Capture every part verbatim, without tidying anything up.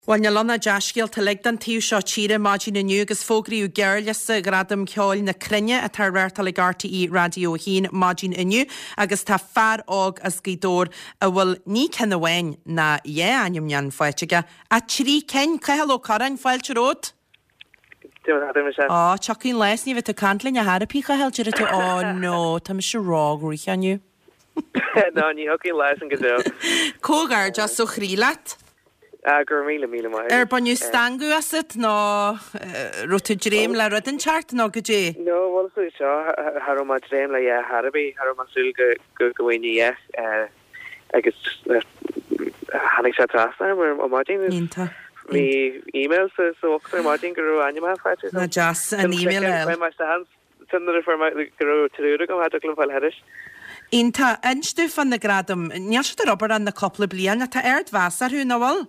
Bhain lena deascail tá le an tíú seo tíre máidí na nniu agus fógraíú geirlasa gradam ceáil na crinne a tar réirtal le garta í radio hín máidín inniu agus tá fear ág as gídór a bhfuil ní cenne bhain na dhé aim nean fáitige a trí cen cehall ó carain fáilte ród? Á, teachín leis ní bheith a cantlinn a harapí chahel tíir tú á nó tá me se rágúí aniu. No, ní hocín leis an godó. Cógar just so chrílat? Uh, gur míle míle mai. Er banniu stangu asit no rutu dream la rudin chart no gajé. No, well so seo haro ma dream la yeah harabi haro ma sul go go go wini yeah. Uh, I guess hanig sa trasa or margin Inta. Me email so so oxer margin go anima fact. Na just an email. My my stands sender for my go to go had a club hadish. Inta enstu fan na gradam. Níos de Robert an na couple blian ta erd vasar hu nawal.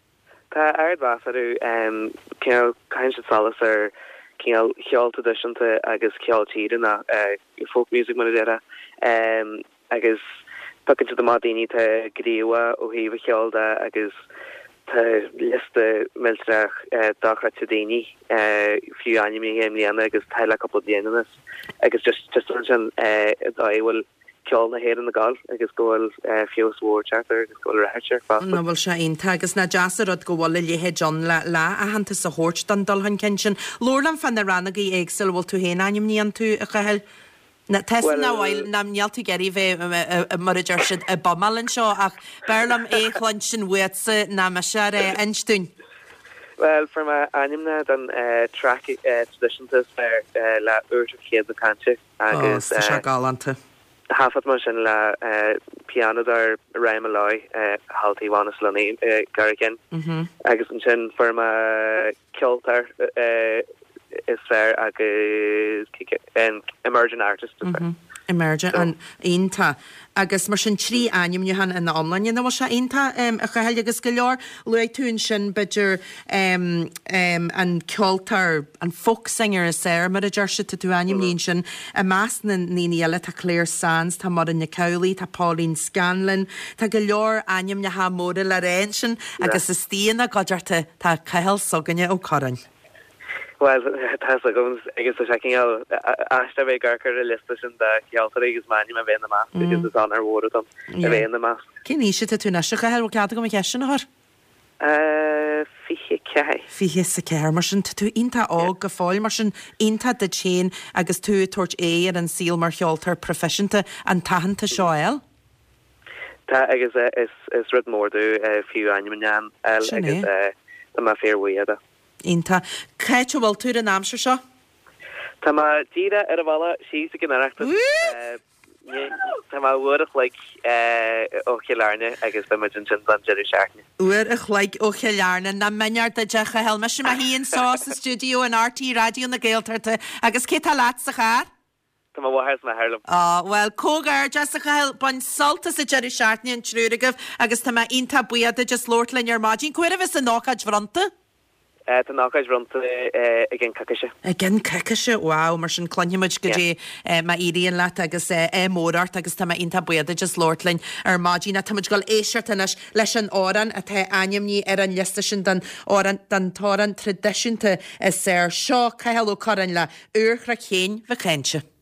Tá aird bhasarú um, cíál caiinse salas ar cíál cheol tradiisianta agus ceol tíre na uh, folk music man dera um, agus tucinn de madíní tá gríomha ó híomh cheolda agus tá liste millteach uh, dachra tudíní uh, fiú animí héimlíana agus taile couple díananas agus just just an uh, bhfuil ceol na héir an na gáil agus gohfuil fios war charter agus gohfuil rathir fast. No bhfuil se inta agus na jaasar rud go bhfuil léthe John le le a hananta sa hort dan dul han kensin. Lorlan fan na ranagaí éagsel bhfuil tú héin aim níon tú a chahel na test na bhil na mnealtú geirí bheith mar a deirsid a bomalin seo ach berlam é chlansin wetsa na me se ré einstún. Well, from my animna dan uh, track uh, traditions fer uh, la urge chéad na cante agus oh, se galanta. Hafat mar sin le uh, piano ar Raimaloi uh, haltaí bhána slanaí uh, gargan mm-hmm. agus an sin forma ceoltar uh, is fair agus an emerging artist mm-hmm. Emerging so. An inta agus mar sin trí aim Johan in online na se inta um, a chaheil agus go leor le tún sin beidir um, um, an ceoltar an folk singer is sé mar a deirse tú aim lín sin a más na níile tá Claire Sands tá mar in na Cowley tá Pauline Scanlon tá go leor aim na ha móda le réin sin agus is tíana godeirta tá caihel soganne ó coran. Well, that's like I guess the checking out Ashta be garker list sin da ceoltar agus mani ma bheith na mas because it's on our water them a bheith na mas. Cin níise tú naise go hel ceada go me cean ar? Uh, fiche cei. Fiche sa ceir mar sin tú inta ág go fáil mar sin inta de chéin agus tú tuairt é ar an síl mar cheoltar professionta an tahananta seo eil? Tá agus is is rud mórdú fiú aim an el agus uh ma fair way ada. Inta Caite bhil tú an amsir seo? Tá má díra ar a bhla sí a gnáachta Tá má bhuaach le ó chearne agus be sin sin an jeidir seaachne. Uair a chhlaig ó chearne na meart a decha hel me sem a híon sá sa studioú an R T radio na Gaeltarta agus cé tá láat sa char? Tá má bhhars na haarlam. Á well cógar just a chail ban salta sa jeidir seaachne an trúrigah agus tá má inta buiad a just lortlainn ar mágin cuiir a bheits a nácaid bhranta? Uh, Tá nácaid runta uh, agin cacaise. Agin cacaise, wow, mar sin clonimiid go dé ma íríon leat agus é mórart agus tá inta buad a just lortlainn ar mágin a táid gáil éisiart leis an áran a tá aim ní ar an lista sin den áran den táran tradiisiúnta is séir seo caihall ó coran le uachra chéin bheith chéintse.